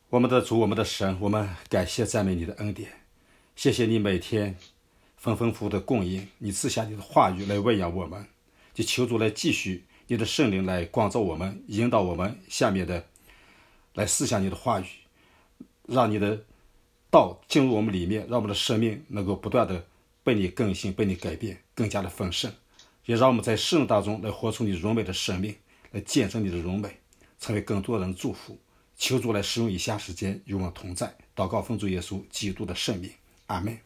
我们的主，我们的神，我们感谢赞美你的恩典，谢谢你每天丰丰富富的供应，你赐下你的话语来喂养我们，就求主来继续你的圣灵来光照我们，引导我们下面的来思想你的话语，让你的道进入我们里面，让我们的生命能够不断的被你更新，被你改变，更加的丰盛，也让我们在圣当中来活出你荣美的生命，来见证你的荣美，成为更多人的祝福。求主来使用以下时间与我们同在，祷告奉主耶稣基督的圣名，阿们。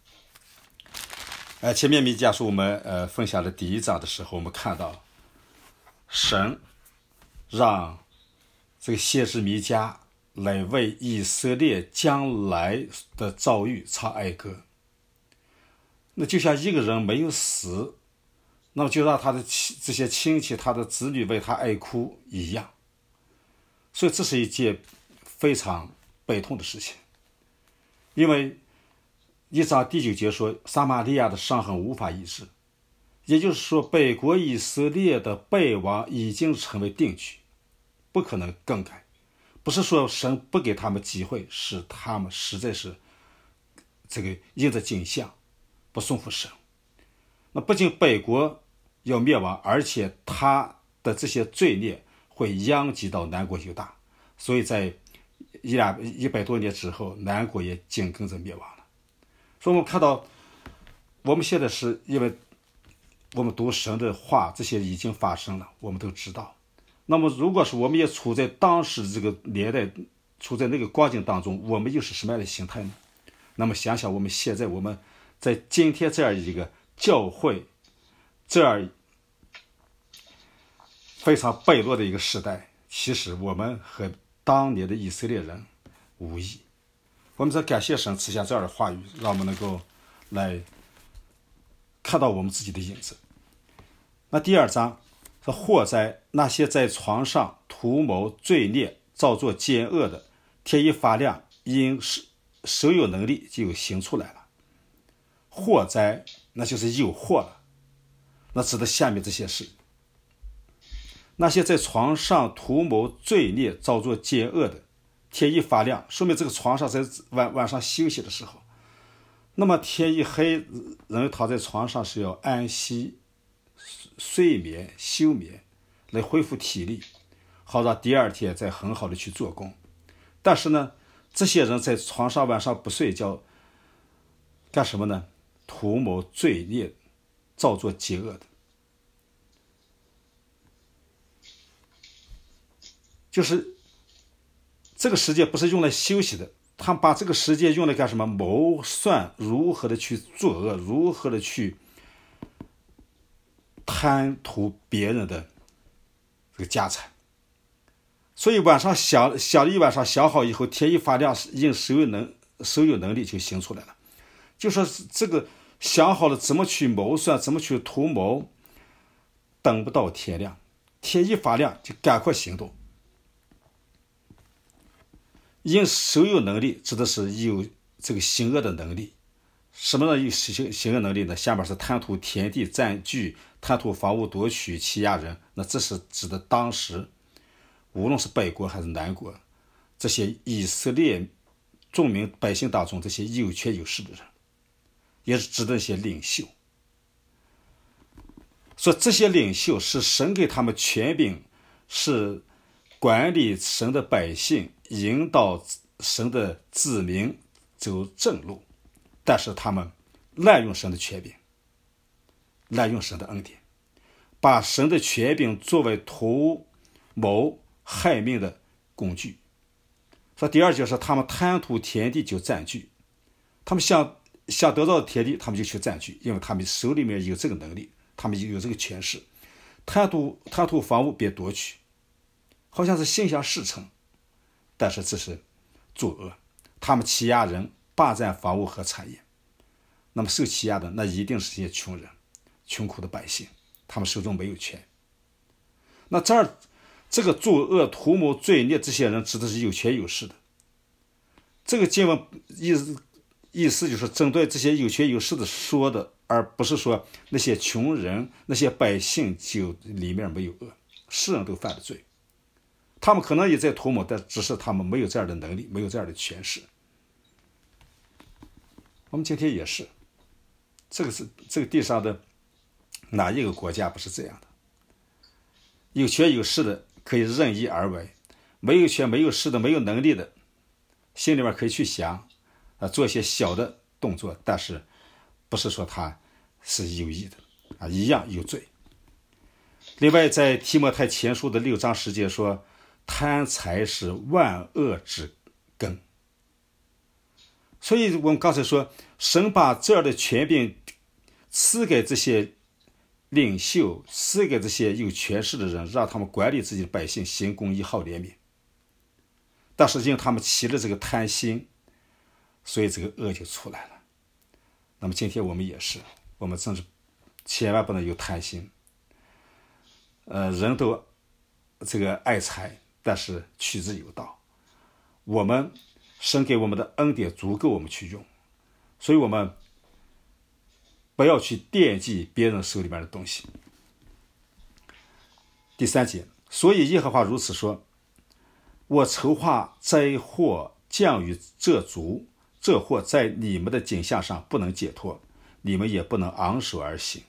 前面弥迦书我们分享的第一章的时候，我们看到神让这个先知弥迦来为以色列将来的遭遇唱哀歌。那就像一个人没有死，那么就让他的这些亲戚、他的子女为他哀哭一样。所以这是一件非常悲痛的事情，因为1章第9节说，撒玛利亚的伤痕无法医治，也就是说北国以色列的败亡已经成为定局，不可能更改。不是说神不给他们机会，是他们实在是这个应着景象不顺服神。那不仅北国要灭亡，而且他的这些罪孽会殃及到南国犹大，所以在100多年之后，南国也紧跟着灭亡了。所以我们看到，我们现在是因为我们读神的话，这些已经发生了，我们都知道。那么如果是我们也处在当时这个年代，处在那个光景当中，我们又是什么样的心态呢？那么想想我们现在，我们在今天这样一个教会，这样非常败落的一个时代，其实我们和当年的以色列人无异。我们在感谢神赐下这样的话语，让我们能够来看到我们自己的影子。那第2章说，祸哉，那些在床上图谋罪孽、造作奸恶的，天一发亮，因手有能力就行出来了。祸哉，那就是有祸了，那指的下面这些事。那些在床上图谋罪孽、造作奸恶的，天一发亮，说明这个床上在晚上休息的时候，那么天一黑，人躺在床上是要安息、睡眠、休眠，来恢复体力，好让第2天再很好的去做工。但是呢，这些人在床上晚上不睡觉，干什么呢？图谋罪孽、造作奸恶的。就是这个时间不是用来休息的，他们把这个时间用来干什么？谋算如何的去作恶，如何的去贪图别人的这个家产。所以晚上想了一晚上，想好以后，天一发亮，因手有能力就行出来了。就说这个想好了怎么去谋算，怎么去图谋，等不到天亮，天一发亮就赶快行动。因手有能力指的是有这个行恶的能力。什么有行恶能力呢？下面是贪图田地占据，贪图房屋夺取，欺压人。那这是指的当时无论是北国还是南国，这些以色列众民百姓当中这些有权有势的人，也是指的一些领袖。所以这些领袖是神给他们权柄，是管理神的百姓，引导神的子民走正路，但是他们滥用神的权柄，滥用神的恩典，把神的权柄作为图谋害命的工具。说第2节是他们贪图田地就占据，他们想得到的田地，他们就去占据，因为他们手里面有这个能力，他们有这个权势。贪图房屋别夺取，好像是心想事成，但是这是作恶。他们欺压人，霸占房屋和产业。那么受欺压的那一定是些穷人，穷苦的百姓，他们手中没有权。那这个作恶图谋罪孽，这些人指的是有权有势的。这个经文意思就是针对这些有权有势的说的，而不是说那些穷人、那些百姓就里面没有恶，世人都犯了罪。 他们可能也在图谋，但只是他们没有这样的能力，没有这样的权势。我们今天也是，这个地上的哪一个国家不是这样的？有权有势的可以任意而为，没有权没有势的没有能力的，心里面可以去想做一些小的动作，但是不是说他是有意的一样有罪。另外在提摩太前书的6章10节说，贪财是万恶之根。所以我们刚才说，神把这样的权柄赐给这些领袖，赐给这些有权势的人，让他们管理自己的百姓，行公义，好怜悯。但是因为他们起了这个贪心，所以这个恶就出来了。那么今天我们也是，我们真是千万不能有贪心。人都这个爱财，但是取之有道。我们神给我们的恩典足够我们去用，所以我们不要去惦记别人手里面的东西。第3节，所以耶和华如此说，我筹划灾祸降于这族，这祸在你们的景象上不能解脱，你们也不能昂首而行。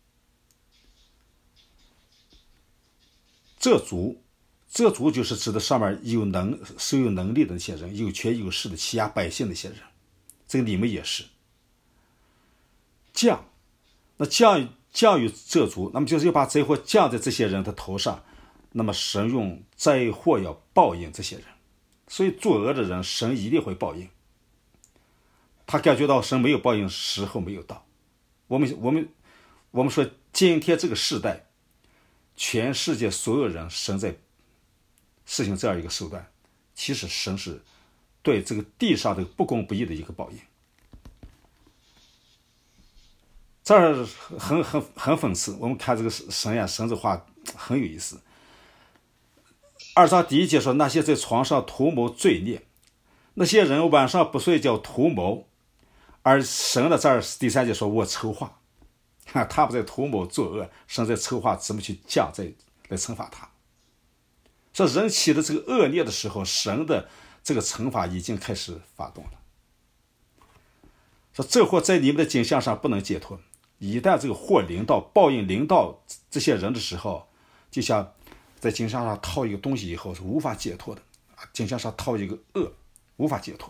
这族就是指的上面是有能力的那些人，有权有势的欺压百姓的那些人，这个你们也是。那降于这族，那么就是要把灾祸降在这些人的头上，那么神用灾祸要报应这些人，所以作恶的人神一定会报应。他感觉到神没有报应，时候没有到。我们说今天这个时代，全世界所有人神在实行这样一个手段，其实神是对这个地上的不公不义的一个报应。这儿很讽刺，我们看这个神这话很有意思。2章第1节说，那些在床上图谋罪孽，那些人晚上不睡觉图谋，而神的这儿第3节说，我筹划，他们在图谋作恶，神在筹划怎么去降罪来惩罚他。说人起的这个恶孽的时候，神的这个惩罚已经开始发动了。说这祸在你们的景象上不能解脱，一旦这个祸临到，报应临到这些人的时候，就像在景象上套一个东西以后是无法解脱的，景象上套一个恶无法解脱。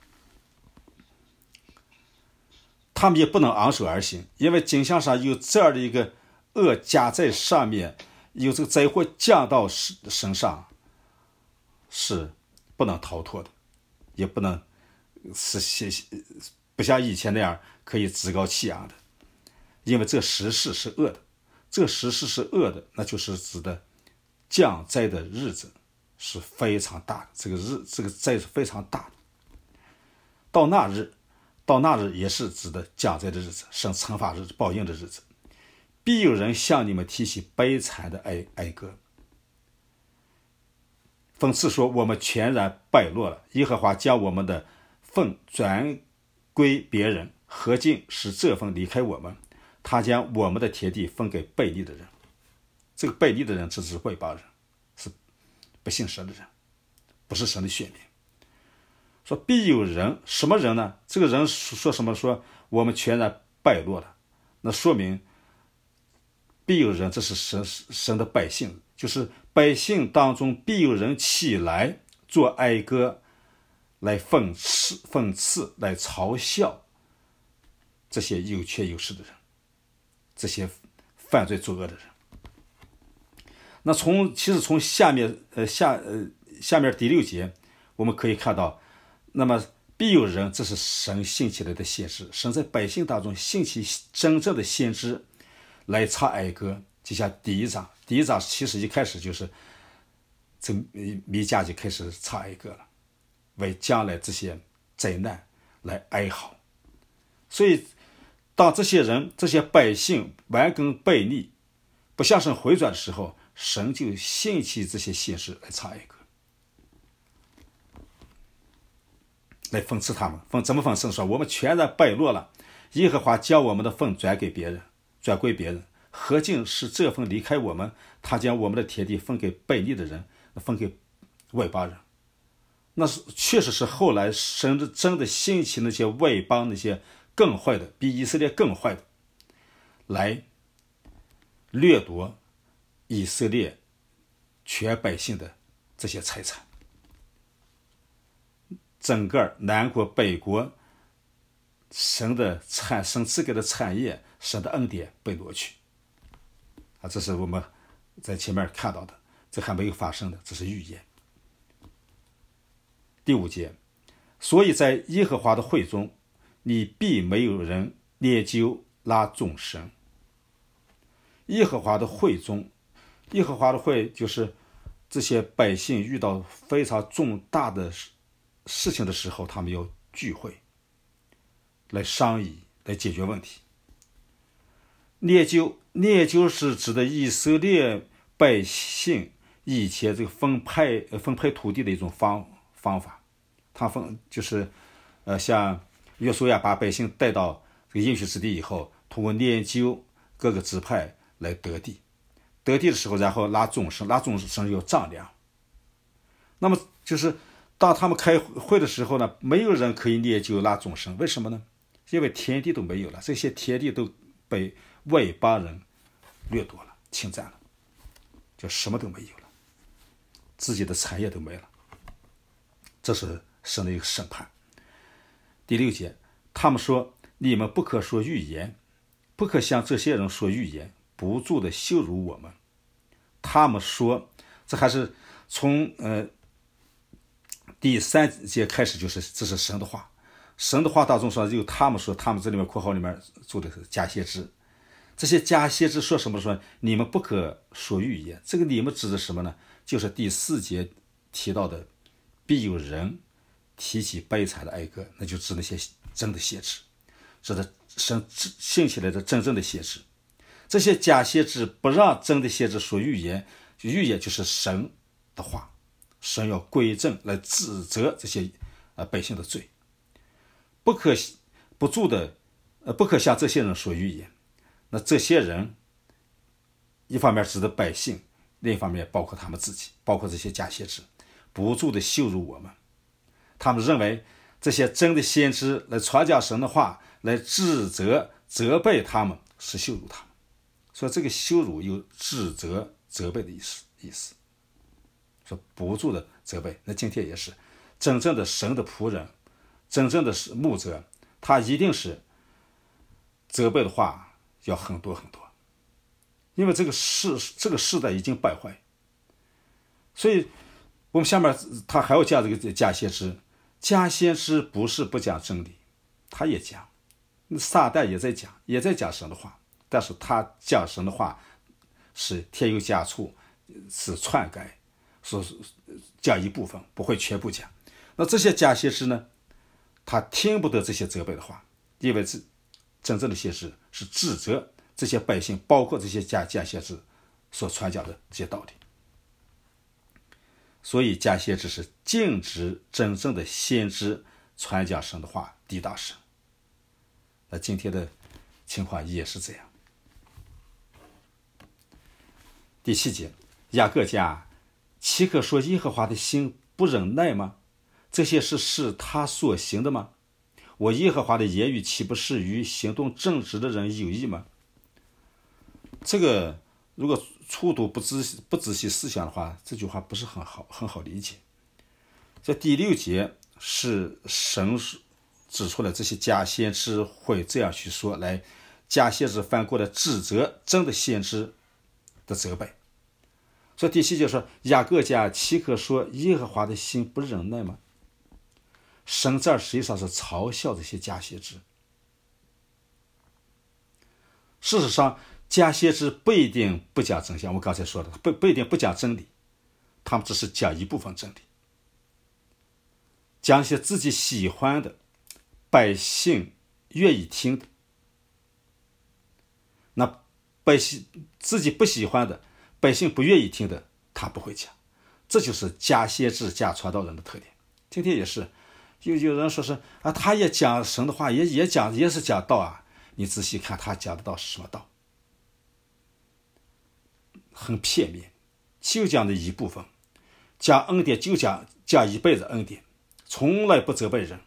他们也不能昂首而行，因为景象上有这样的一个恶加在上面，有这个灾祸降到身上，是不能逃脱的，也不能不像以前那样可以趾高气扬的，因为这个时势是恶的，这个时势是恶的，那就是指的降灾的日子是非常大的，这个灾是非常大的。到那日也是指的降灾的日子，生惩罚日子，报应的日子。必有人向你们提起悲惨的哀歌，讽刺说我们全然败落了，耶和华将我们的份转归别人，何竟使这份离开我们？他将我们的田地分给悖逆的人。这个悖逆的人只是外邦人，是不信神的人，不是神的选民。说必有人，什么人呢？这个人说什么？说我们全然败落了，那说明必有人，这是神的百姓，就是百姓当中必有人起来做哀歌，来讽刺，来嘲笑这些有权有势的人，这些犯罪作恶的人。那其实从下面第6节我们可以看到，那么必有人，这是神兴起来的先知，神在百姓当中兴起真正的先知来唱哀歌。就像第一章其实一开始就是这弥迦就开始唱哀歌了，为将来这些灾难来哀嚎。所以当这些人这些百姓顽梗悖逆不向神回转的时候，神就兴起这些先知来唱哀歌，来讽刺他们。怎么讽刺？说我们全然败落了，耶和华将我们的份转归别人，何竟使这份离开我们？他将我们的田地分给悖逆的人，分给外邦人。那是确实是后来神真的兴起那些外邦那些更坏的，比以色列更坏的，来掠夺以色列全百姓的这些财产。整个南国北国神赐给的产业，神的恩典被夺去这是我们在前面看到的，这还没有发生的，这是预言。第5节，所以在耶和华的会中，你必没有人研究拉众神。耶和华的会中，耶和华的会就是这些百姓遇到非常重大的事情的时候，他们要聚会来商议，来解决问题。研究是指的以色列百姓以前这个分配土地的一种方法。他就是像约书亚把百姓带到这个应许之地以后，通过研究各个支派来得地的时候，然后拉众生有丈量。那么就是当他们开会的时候呢，没有人可以研究拉众生，为什么呢？因为田地都没有了，这些田地都被外邦人掠夺了，侵占了，就什么都没有了，自己的产业都没了。这是神的一个审判。第6节，他们说，你们不可说预言，不可向这些人说预言，不住的羞辱我们。他们说，这还是从第3节开始，就是这是神的话。神的话当中说，有他们说，他们这里面括号里面做的是假先知。这些假先知说什么？说你们不可说预言。这个你们指的什么呢？就是第4节提到的，必有人提起悲惨的哀歌，那就指那些真的先知，指的神兴起来的真正的先知。这些假先知不让真的先知说预言，预言就是神的话，神要归正来指责这些百姓的罪，不可向这些人说预言。那这些人一方面指的百姓，另一方面包括他们自己，包括这些假先知，不住的羞辱我们。他们认为这些真的先知来传讲神的话，来指责责备他们，是羞辱他们。所以这个羞辱有指责责备的意思，说不住的责备。那今天也是真正的神的仆人，真正的牧者，他一定是责备的话要很多很多，因为这个世代已经败坏。所以我们下面他还要讲这个假先知。假先知不是不讲真理，他也讲，撒旦也在讲神的话，但是他讲神的话是添油加醋，是篡改，是讲一部分，不会全部讲。那这些假先知呢，他听不得这些责备的话，因为真正的先知是指责这些百姓，包括这些假先知所传讲的这些道理。所以假先知是禁止真正的先知传讲神的话，抵挡神。那今天的情况也是这样。第7节，雅各家岂可说耶和华的心不忍耐吗？这些事是他所行的吗？我耶和华的言语岂不是与行动正直的人有益吗？这个如果初读不仔细思想的话，这句话不是很好理解。在第6节是神指出了这些假先知会这样去说，来假先知反过来指责真的先知的责备。所以第7节说，雅各家岂可说耶和华的心不忍耐吗？神这实际上是嘲笑这些假先知。事实上假先知不一定不讲真相，我刚才说的不一定不讲真理，他们只是讲一部分真理，讲一些自己喜欢的，百姓愿意听的。那百姓自己不喜欢的，百姓不愿意听的，他不会讲。这就是假先知假传道人的特点。今天也是有人说是他也讲神的话，也是讲道啊，你仔细看他讲的道是什么道，很片面，就讲的一部分， 加恩典就加一辈子恩典，从来不责备人，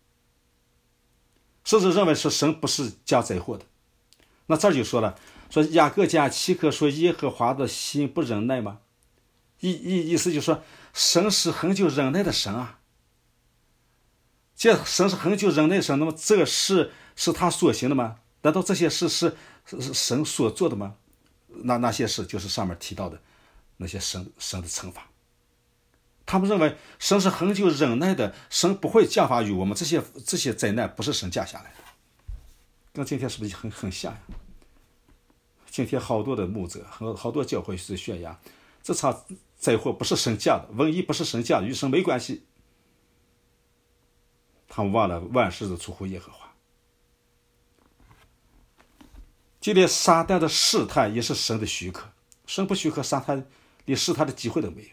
甚至认为是神不是加灾祸的。那这儿就说了，说雅各家岂可说耶和华的心不忍耐吗？意思就是说，神是恒久忍耐的神啊。既然神是恒久忍耐的神，那么这个事是他所行的吗？难道这些事是神所做的吗？那些事就是上面提到的那些神的惩罚。他们认为神是恒久忍耐的，神不会降罚于我们，这些灾难不是神降下来的。跟今天是不是很像呀？今天好多的牧者和好多教会是宣扬这场灾祸不是神降的，瘟疫不是神降的，与神没关系。他们忘了万事都出乎耶和华。就连撒旦的试探也是神的许可，神不许可撒旦，连试探的机会都没有。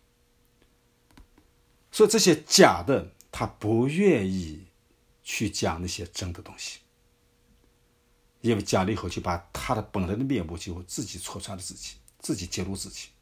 所以这些假的他不愿意去讲那些真的东西，因为讲了以后就把他的本来的面目就自己戳穿了自己揭露自己。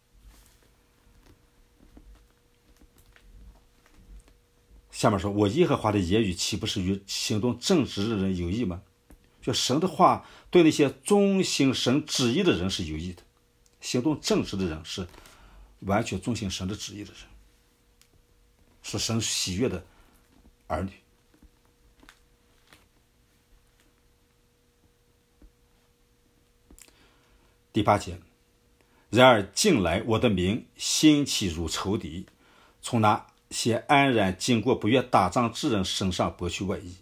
下面说，我耶和华的言语岂不是与行动正直的人有益吗？就神的话对那些遵行神旨意的人是有益的，行动正直的人是完全遵行神的旨意的人，是神喜悦的儿女。第8节，然而近来我的名兴起如仇敌，从那些安然经过不愿打仗之人身上剥去外衣。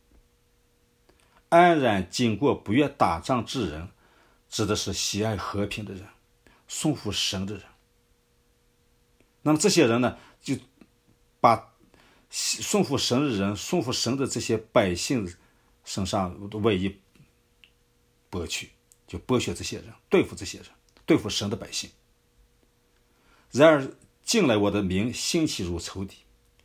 安然经过不愿打仗之人，指的是喜爱和平的人，顺服神的人。那么这些人呢，就把顺服神的人、顺服神的这些百姓身上的外衣剥去，就剥削这些人，对付这些人，对付神的百姓。然而近来我的名兴起如仇敌，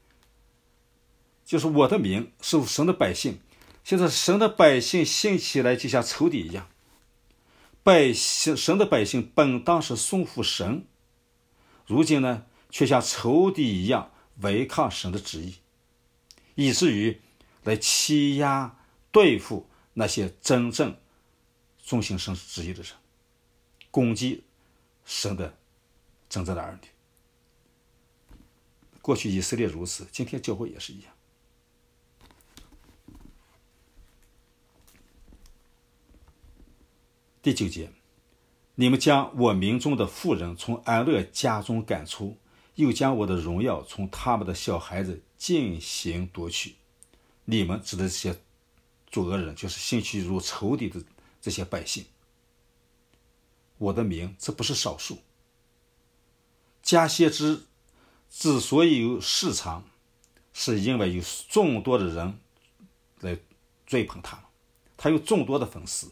就是我的名是神的百姓，现在神的百姓兴起来就像仇敌一样。神的百姓本当是顺服神，如今呢却像仇敌一样违抗神的旨意，以至于来欺压对付那些真正遵行神旨意的人，攻击神的真正的儿女。过去以色列如此，今天教会也是一样。第9节，你们将我民中的妇人从安乐家中赶出，又将我的荣耀从他们的小孩子进行夺取。你们指的这些作恶人，就是兴起如仇敌的这些百姓。我的名，这不是少数。假先知之所以有市场，是因为有众多的人来追捧他，他有众多的粉丝。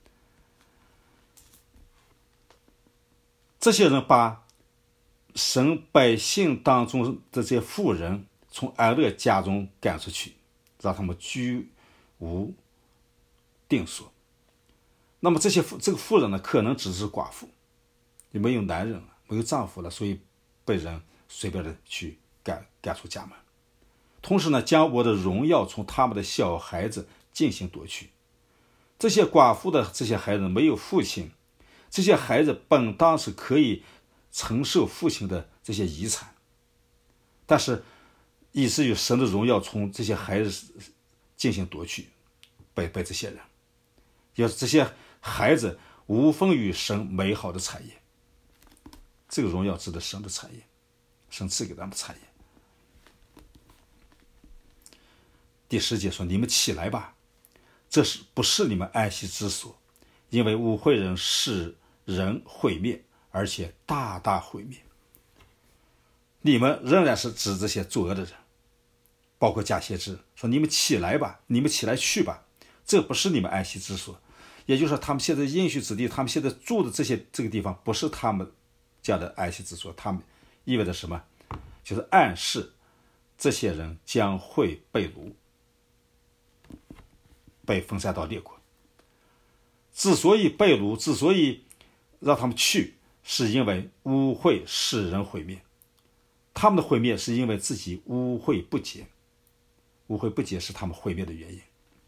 这些人把神百姓当中的这些妇人从安乐家中赶出去，让他们居无定所。那么这个妇人呢，可能只是寡妇，也没有男人了，没有丈夫了，所以被人随便的去赶出家门。同时呢，将我的荣耀从他们的小孩子进行夺去。这些寡妇的这些孩子没有父亲，这些孩子本当是可以承受父亲的这些遗产，但是以至于神的荣耀从这些孩子进行夺去，被这些人，要这些孩子无分于神美好的产业。这个荣耀指的神的产业，神赐给他们的产业。第10节说，你们起来吧，这不是你们安息之所，因为污秽人使人毁灭，而且大大毁灭。你们仍然是指这些作恶的人，包括假先知说，你们起来吧，你们起来去吧，这不是你们安息之所。也就是说，他们现在应许之地，他们现在住的这个地方不是他们家的安息之所。他们意味着什么？就是暗示这些人将会被掳，被分散到列国。之所以被掳，之所以让他们去，是因为污秽使人毁灭。 他们的毁灭是因为自己污秽不洁，污秽不洁是他们毁灭的原因。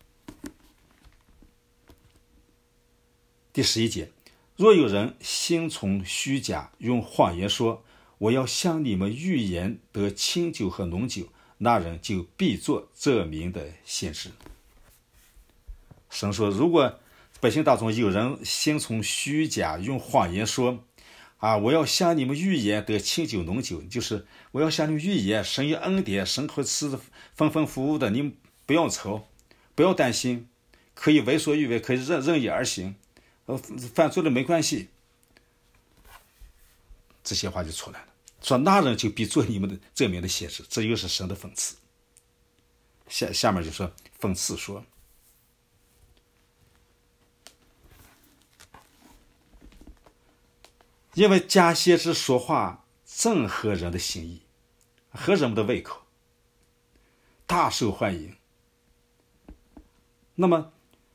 第11节，若有人心从虚假，用谎言说，我要向你们预言得清酒和浓酒，那人就必做这名的先知。神说，如果百姓当中有人心从虚假，用谎言说我要向你们预言得清酒浓酒，就是我要向你们预言神有恩典，神会赐丰丰富富的，你们不要愁，不要担心，可以为所欲为，可以任意而行，犯罪了没关系。这些话就出来了，说那人就必做你们的这名的先知，这又是神的讽刺。下面就说讽刺说，因为假先知说话正合人的心意，合人们的胃口，大受欢迎。那么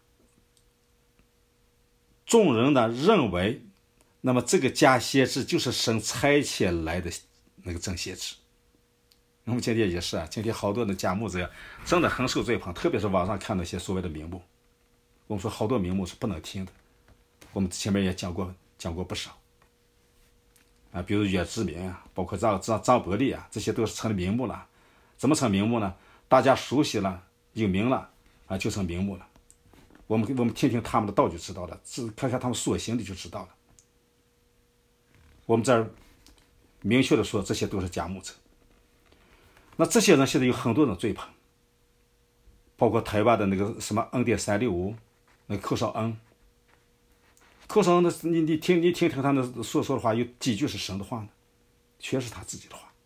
众人呢认为，那么这个假先知就是神差遣来的那个真先知。我们今天也是今天好多的假牧者真的很受追捧，特别是网上看那些所谓的名牧。我们说好多名牧是不能听的，我们前面也讲过不少比如岳志明包括张伯礼这些都是成了名牧了。怎么成名牧呢？大家熟悉了，有名了就成名牧了。我们听听他们的道就知道了，看看他们所行的就知道了。我们这儿明确的说，这些都是假牧者。那这些人现在有很多人追捧，包括台湾的那个什么恩典365，那个寇绍恩。寇绍恩的，你听他那所说的话，有几句是神的话呢？全是他自己的话。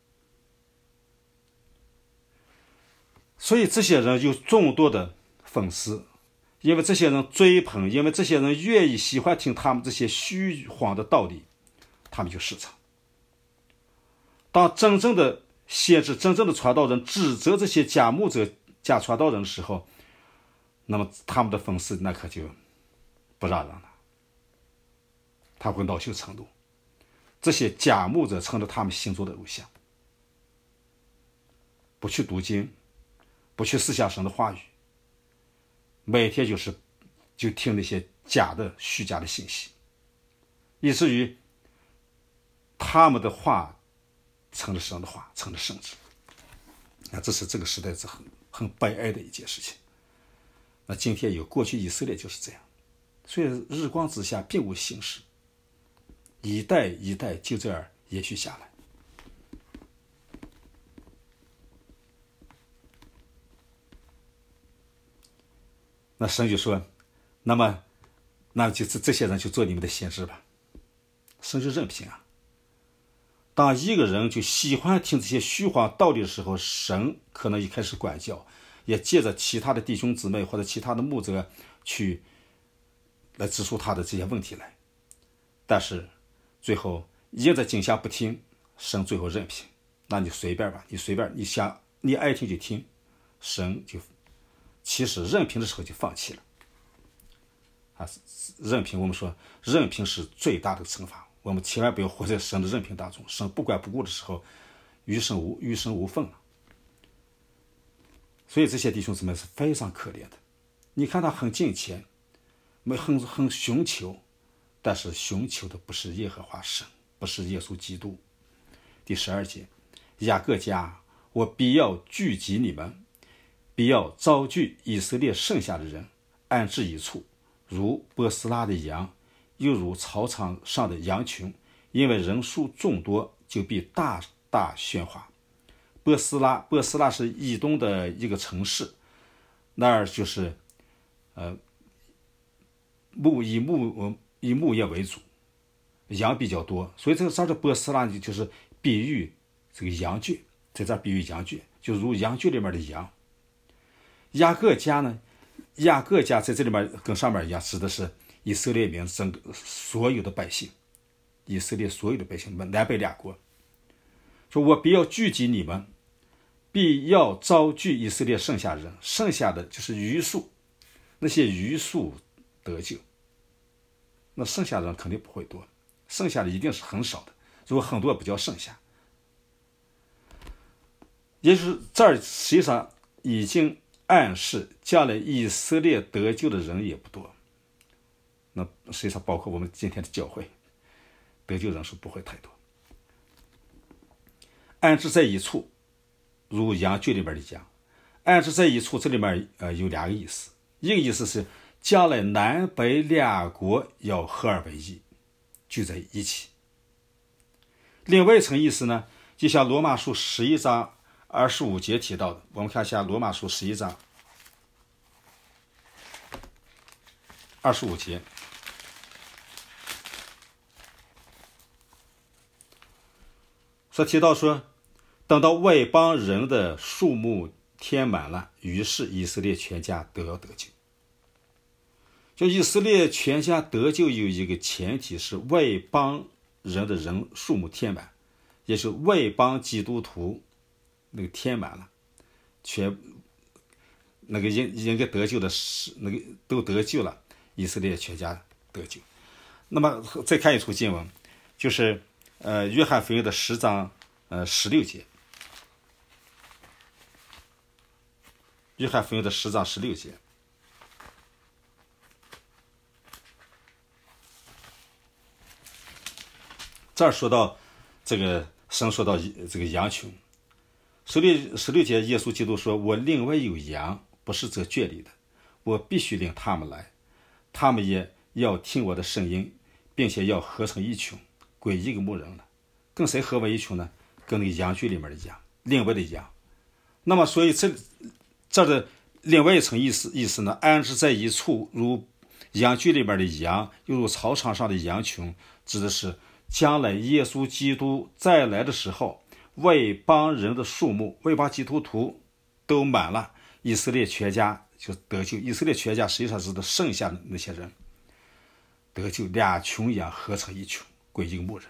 所以这些人有众多的粉丝，因为这些人追捧，因为这些人愿意喜欢听他们这些虚谎的道理，他们就市场。当真正的先知、真正的传道人指责这些假牧者、假传道人的时候，那么他们的粉丝那可就不让人了，他会恼羞成怒。这些假牧者成了他们心中的偶像，不去读经，不去思想神的话语，每天就听那些虚假的信息，以至于他们的话成了神的话，成了圣旨。这是这个时代很悲哀的一件事情。那今天过去以色列就是这样，所以日光之下并无新事，一代一代就这样延续下来。那神就说，那就这些人就做你们的先知吧。神就任凭当一个人就喜欢听这些虚谎道理的时候，神可能一开始管教，也借着其他的弟兄姊妹或者其他的牧者来指出他的这些问题来。但是最后因着景象不听，神最后任凭，那你随便吧，你想你爱听就听，神就其实任凭的时候就放弃了任凭，我们说任凭是最大的惩罚，我们千万不要活在神的任凭当中。神不管不顾的时候，于神无份了。所以这些弟兄姊妹是非常可怜的。你看他很敬虔，很寻求，但是寻求的不是耶和华神，不是耶稣基督。第12节，雅各家，我必要聚集你们，必要招聚以色列剩下的人，安置一处，如波斯拉的羊，又如草场上的羊群，因为人数众多，就必大大喧哗。波斯拉是以东的一个城市，那儿就是以牧业为主，羊比较多，所以这儿的波斯拉就是比喻这个羊圈，在这儿比喻羊圈，就如羊圈里面的羊。雅各家呢，雅各家在这里面跟上面一样，指的是以色列民整个所有的百姓，以色列所有的百姓们，南北两国。说我必要聚集你们，必要招聚以色列剩下人，剩下的就是余数，那些余数得救。那剩下的人肯定不会多，剩下的一定是很少的，如果很多不叫剩下。 也就是这儿实际上已经暗示将来以色列得救的人也不多。那实际上包括我们今天的教会，得救人数不会太多。安置在一处，如羊圈里面的羊。安置在一处，这里面有两个意思。一个意思是将来南北两国要合而为一，聚在一起。另外一层意思呢，就像罗马书11章25节提到的，我们看一下罗马书11章25节。所提到说，等到外邦人的数目填满了，于是以色列全家都要得救。就以色列全家得救有一个前提是外邦人的人数目填满，也是外邦基督徒那个填满了，全那个应该得救的那个都得救了，以色列全家得救。那么再看一处经文，就是约翰福音的10章16节。约翰福音的10章16节。这儿说到这个神说到这个羊群，16节耶稣基督说，我另外有羊，不是这圈里的，我必须领他们来，他们也要听我的声音，并且要合成一群，归一个牧人了。跟谁合为一群呢？跟那个羊圈里面的羊，另外的羊。那么所以这的另外一层意思呢，安置在一处，如羊圈里面的羊，又如草场上的羊群，指的是将来耶稣基督再来的时候，外邦人的数目，外邦基督徒都满了，以色列全家就得救。以色列全家实际上是剩下的那些人得救，两群羊合成一群，归一个牧人。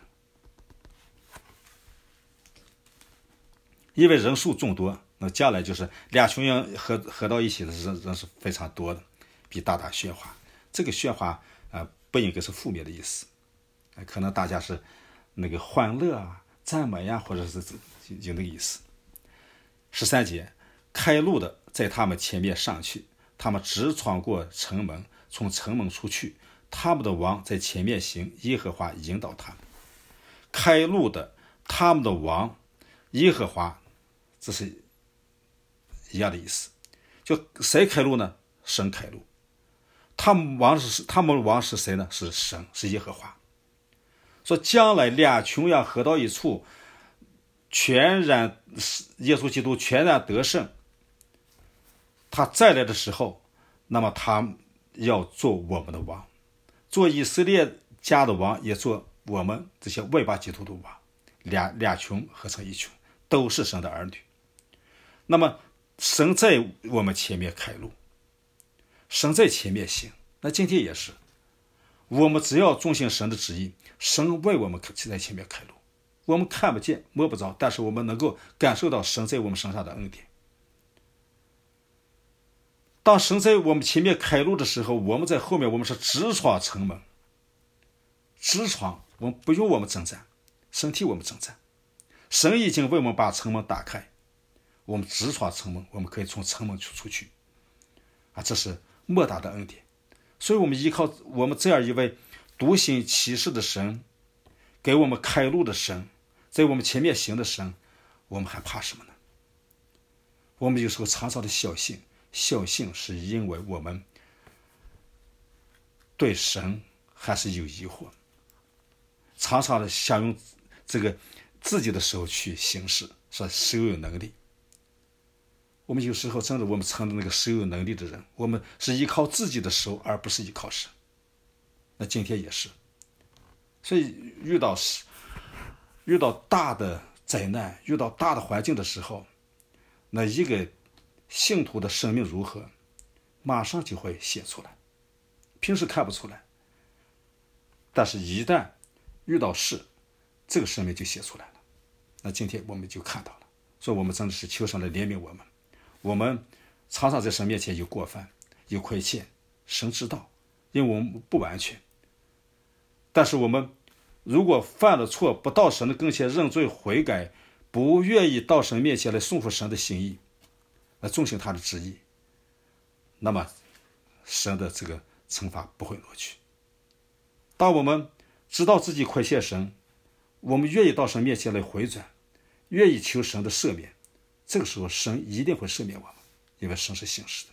因为人数众多，那将来就是两群羊合到一起的人是非常多的，比大大喧哗。这个喧哗不应该是负面的意思，可能大家是那个欢乐啊、赞美呀，或者是有那个意思。13节，开路的在他们前面上去，他们直闯过城门，从城门出去，他们的王在前面行，耶和华引导他们。开路的，他们的王，耶和华，这是一样的意思。就谁开路呢？神开路。他们王是谁呢？是神，是耶和华。说将来两群羊合到一处，全然耶稣基督全然得胜，他再来的时候，那么他要做我们的王，做以色列家的王，也做我们这些外邦基督的王。两群合成一群，都是神的儿女。那么神在我们前面开路，神在前面行。那今天也是，我们只要遵行神的旨意，神为我们在前面开路。我们看不见摸不着，但是我们能够感受到神在我们身上的恩典。当神在我们前面开路的时候，我们在后面，我们是直闯城门，直闯，我们不用我们征战，神替我们征战。神已经为我们把城门打开，我们直闯城门，我们可以从城门出去这是莫大的恩典。所以我们依靠我们这样一位独行其事的神，给我们开路的神，在我们前面行的神，我们还怕什么呢？我们有时候常常的侥幸，侥幸是因为我们对神还是有疑惑，常常的想用这个自己的手去行事，说谁有能力。我们有时候真的，我们成了那个谁有能力的人，我们是依靠自己的手，而不是依靠神。那今天也是，所以遇到大的灾难，遇到大的环境的时候，那一个信徒的生命如何，马上就会显出来，平时看不出来，但是一旦遇到事，这个生命就显出来了。那今天我们就看到了，所以我们真的是求神来怜悯我们。我们常常在神面前有过犯，有亏欠，神知道，因为我们不完全。但是我们如果犯了错，不到神的跟前认罪悔改， 不愿意到神面前来顺服神的心意，来遵行他的旨意，那么神的这个惩罚不会落去。当我们知道自己亏欠神，我们愿意到神面前来回转，愿意求神的赦免，这个时候神一定会赦免我们，因为神是信实的。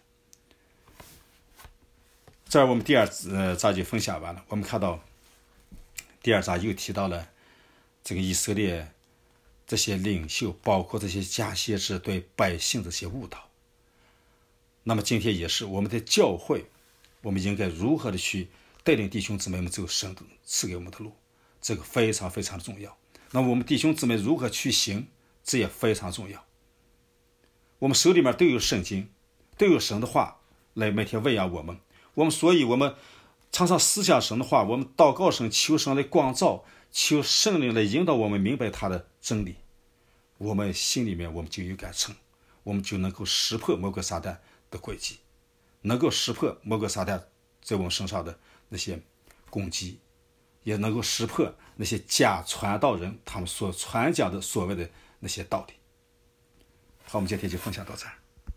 这儿我们第二章就分享完了。我们看到第二章又提到了这个以色列这些领袖，包括这些假先知对百姓这些误导。那么今天也是我们的教会，我们应该如何的去带领弟兄姊妹们走神赐给我们的路，这个非常非常的重要。那么我们弟兄姊妹如何去行，这也非常重要。我们手里面都有圣经，都有神的话来每天喂养我们。所以我们常常思想神的话，我们祷告神，求神来光照，求圣灵来引导我们明白他的真理。我们心里面我们就有杆秤，我们就能够识破魔鬼撒旦的诡计，能够识破魔鬼撒旦在我们身上的那些攻击，也能够识破那些假传道人他们所传讲的所谓的那些道理。好，我们今天就分享到这儿。